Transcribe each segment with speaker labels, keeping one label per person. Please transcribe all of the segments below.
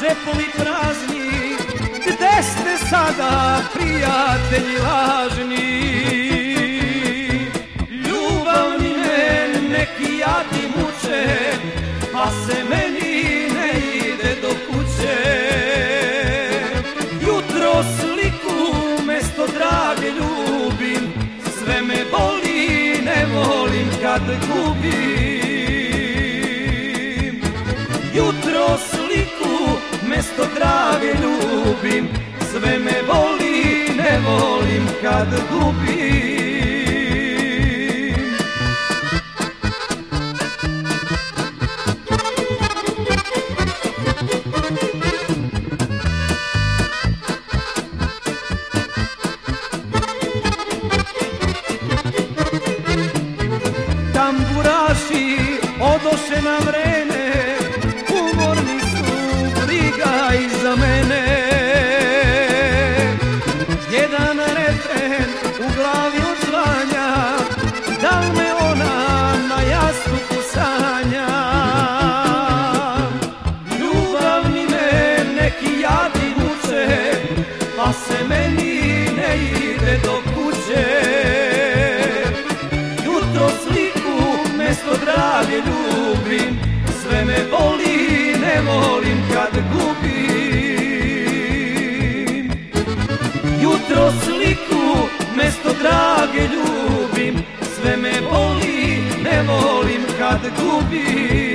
Speaker 1: džepovi prazni, gde ste sada, prijatelji lažni? Ljubavni me neki jadi muče, pa se meni ne ide do kuće. Jutro sliku mesto drage ljubim, sve me boli, ne volim kad gubim. Jutro sliku mesto drage ljubim, sve me boli, ne volim kad gubim. Tamburaši odoše na vreme, umorni su, briga iza mene. Jedan refren u glavi odzvanja, da li me ona na jastuku sanja? Ljubavni me neki jadi muče, pa se meni ne ide do kuće. Jutro sliku mesto drage ljubim, sve me boli, ne volim kad gubim. Jutro sliku mesto drage ljubim, sve me boli, ne volim kad gubim.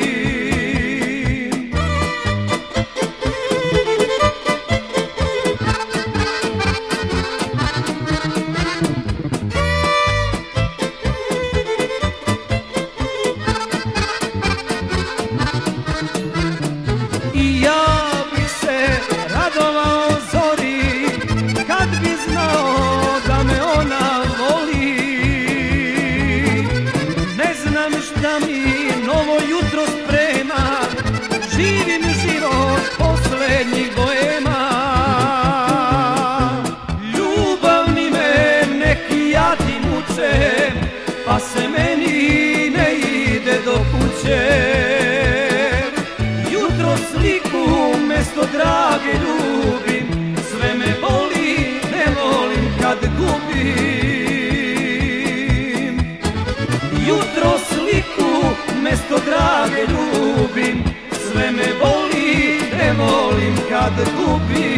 Speaker 1: I ja bi se radovao zori, kad bi znao da me ona voli. Ne znam šta mi novo jutro sprema, živim život poslednjih boema. Ljubavni me neki jadi muče, pa se meni ne ide do kuće. Jutro sliku mesto drage ljubim, sve me boli, ne volim kad gubim. Jutro sliku mesto drage ljubim, sve me boli, ne volim kad gubim.